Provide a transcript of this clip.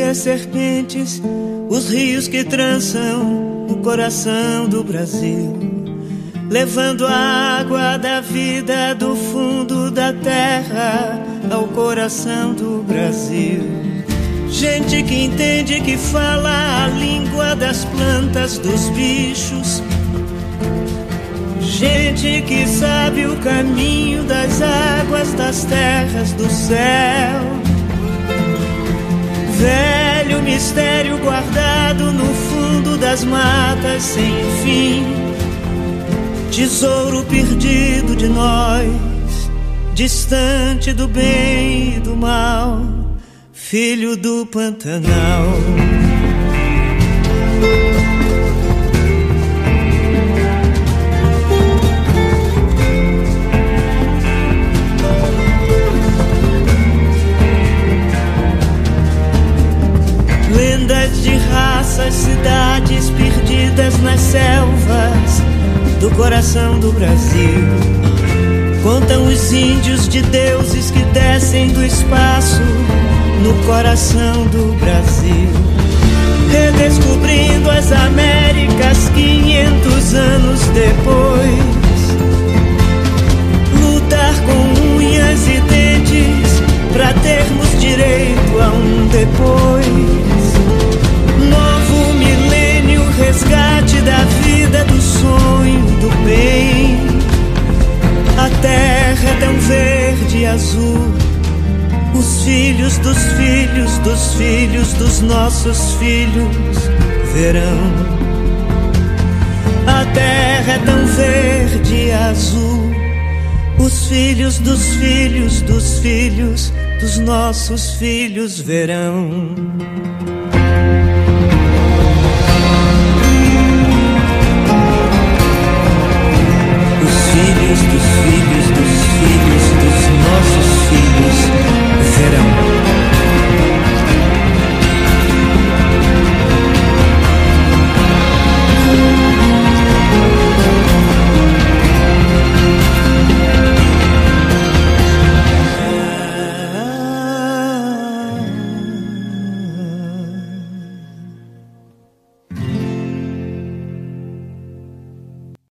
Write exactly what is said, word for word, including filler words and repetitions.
das serpentes, os rios que trançam o coração do Brasil, levando a água da vida do fundo da terra ao coração do Brasil. Gente que entende, que fala a língua das plantas, dos bichos. Gente que sabe o caminho das águas, das terras, do céu. Velho mistério guardado no fundo das matas sem fim, tesouro perdido de nós, distante do bem e do mal, filho do Pantanal. Lendas de raças, cidades perdidas nas selvas do coração do Brasil. Contam os índios de deuses que descem do espaço no coração do Brasil, redescobrindo as Américas quinhentos anos depois. Lutar com unhas e dentes pra termos direito a um depois. Novo milênio, resgate da vida, do sonho, do bem. A terra é tão verde e azul, os filhos dos filhos dos filhos dos nossos filhos verão. A terra é tão verde e azul, os filhos dos filhos dos filhos dos nossos filhos verão.